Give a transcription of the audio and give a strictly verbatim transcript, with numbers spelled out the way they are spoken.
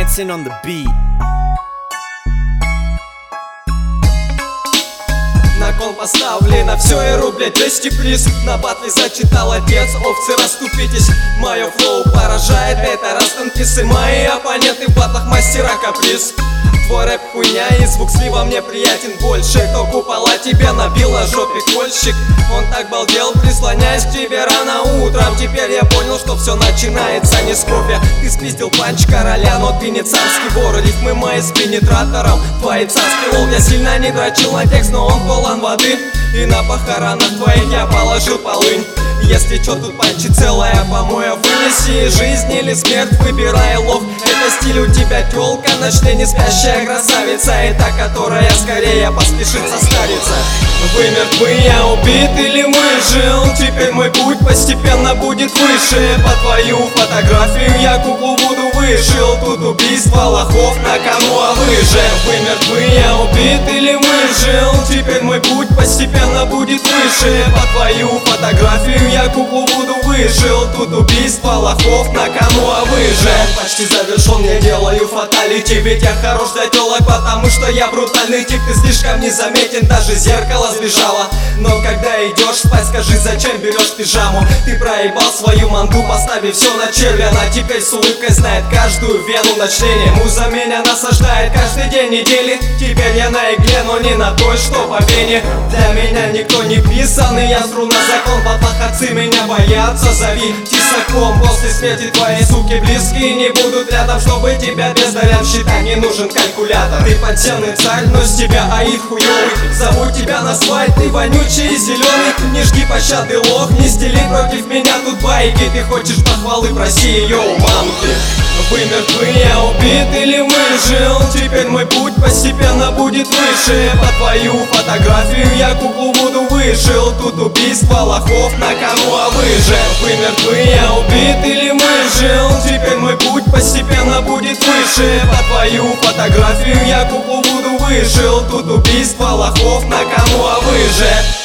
dancing on the beat. На кон поставлено все, и рублей двести приз. На батле зачитал отец, овцы расступитесь. Мое флоу поражает, это растанписы. Мои оппоненты в батлах мастера каприз. Твой рэп хуйня и звук слива мне приятен больше. Кто купола тебе набил на жопе кольщик. Он так балдел, прислоняясь к тебе рано утром. Теперь я понял, что все начинается не с кофе. Ты спиздил панч короля, но ты не царский вор. Рифмы мои с пенетратором, твои царский лол. Я сильно не дрочил на текст, но он полон воды. И на похоронах твоих я положил полынь. Если чё, тут панчи целая помоя. Вынеси жизнь или смерть, выбирай лох. Это стиль у тебя тёлка, ночная не спящая красавица. И та, которая скорее поспешит состариться. Вы мертвы, я убит или выжил. Теперь мой путь постепенно будет выше. По твою фотографию я куклу буду вышил. Тут убийство лохов на кону, а вы же. Вы мертвы, я убит или выжил. Теперь мой путь постепенно будет выше. По твою фотографию я куклу буду вышил. Тут убийство лохов на кону, а вы же. Почти завершен, я делаю фаталити. Ведь я хорош для тёлок, потому что я брутальный тип. Ты слишком незаметен, даже зеркало сбежало. Но когда идешь спать, скажи, зачем берешь пижаму. Ты проебал свою манду, поставив все на червя. Она теперь с улыбкой знает каждую вену на члене. Муза меня насаждает каждый день недели. Теперь я на игле, но не на той, что по вене. Для меня никто не писан, и я сру на закон. В батлах отцы меня боятся, зови тесаком. После смерти твои суки близкие не будут рядом, чтобы тебя бездарям считать. Не нужен калькулятор. Ты подземный царь, но с тебя аид хуёвый. Зову тебя на свадь, ты вонючий и зеленый. Не жди пощады, лох, не стели против меня тут байки. Ты хочешь похвалы, проси ее у мамки. Вы мертвы, я убит или выжил. Теперь мой путь постепенно будет выше. По твою фотографию я куклу буду вышил. Тут убийство лохов на кону, а вы же. Вы мертвы, я убит или выжил. Теперь мой путь постепенно будет выше. По твою фотографию я куклу буду вышил. Тут убийство лохов на кону, а вы же.